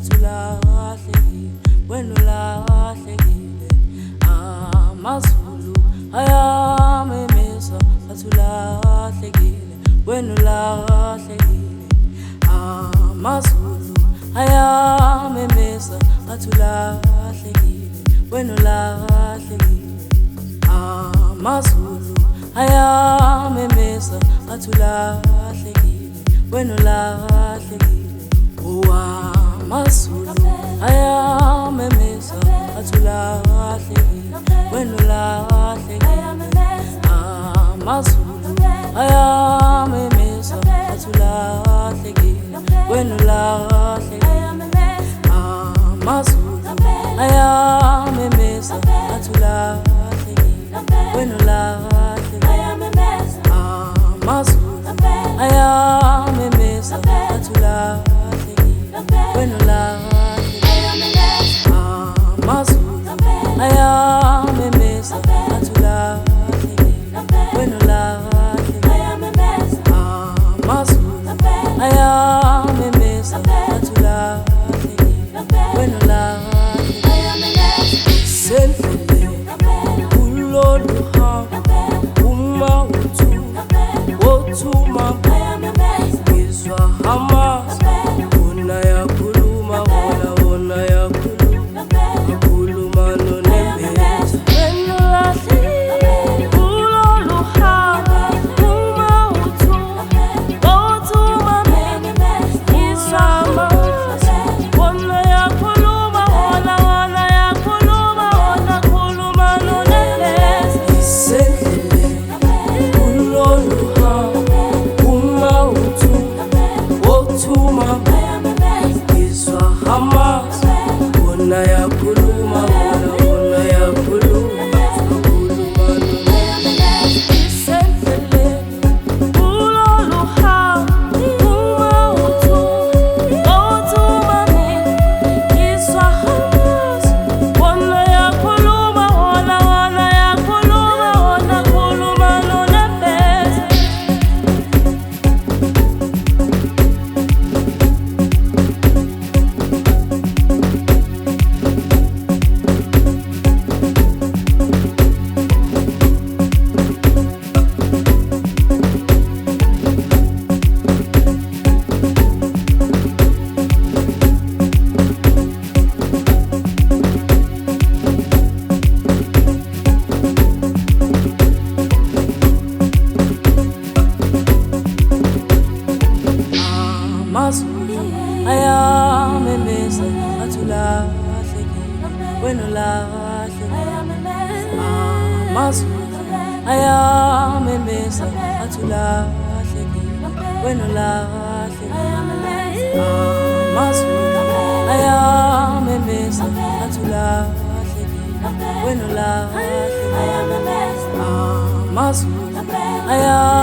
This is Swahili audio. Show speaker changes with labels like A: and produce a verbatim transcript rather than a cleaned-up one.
A: athulahlekile wena ulahlekile amazulu ayamemeza athulahlekile wena ulahlekile amazulu ayamemeza athulahlekile wena ulahlekile amazulu ayamemeza athulahlekile wena ulahlekile amazulu ayamemeza athulahlekile wena ulahlekile amazulu ayamemeza athulahlekile wena ulahlekile amazulu ayamemeza athulahlekile wena ulahlekile amazulu ayamemeza athulahlekile wena ulahlekile amazulu ayamemeza athulahlekile wena ulahlekile amazulu ayamemeza athulahlekile wena ulahlekile sendleleni kulolu hambo uma uthu wothuma ngizwa amazwi wona yakhuluma wona wona yakhuluma akhuluma nonembeza wena ulahlekile kulolu hambo uma uthu wothuma ngizwa amazwi wona yakhuluma wona wona yakhuluma wona akhuluma nonembeza isendleleni kulolu hambo uma uthu wothuma ngizwa amazwi wona yakhuluma wona wona yakhuluma akhuluma nonembeza isendleleni kulolu hambo uma uthu wothuma ngizwa amazwi wona yakhuluma wona wona yakhuluma wona akhuluma nonembeza amazulu ayamemeza athulahlekile wena ulahlekile amazulu ayamemeza athulahlekile wena ulahlekile amazulu ayamemeza athulahlekile wena ulahlekile amazulu ayamemeza